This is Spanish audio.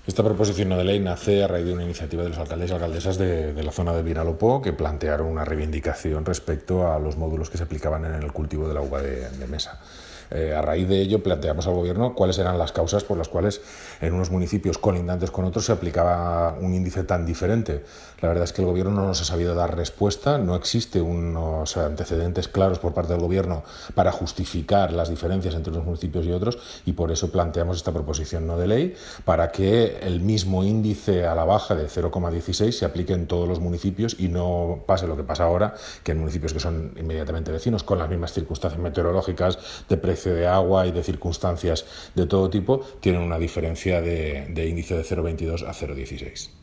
Esta proposición no de ley nace a raíz de una iniciativa de los alcaldes y alcaldesas de la zona de Vinalopó, que plantearon una reivindicación respecto a los módulos que se aplicaban en el cultivo de la uva de mesa. A raíz de ello planteamos al Gobierno cuáles eran las causas por las cuales en unos municipios colindantes con otros se aplicaba un índice tan diferente. La verdad es que el Gobierno no nos ha sabido dar respuesta, no existe unos antecedentes claros por parte del Gobierno para justificar las diferencias entre unos municipios y otros, y por eso planteamos esta proposición no de ley, para que el mismo índice a la baja de 0,16 se aplique en todos los municipios y no pase lo que pasa ahora, que en municipios que son inmediatamente vecinos, con las mismas circunstancias meteorológicas, de precio de agua y de circunstancias de todo tipo, tienen una diferencia de índice de 0,22 a 0,16.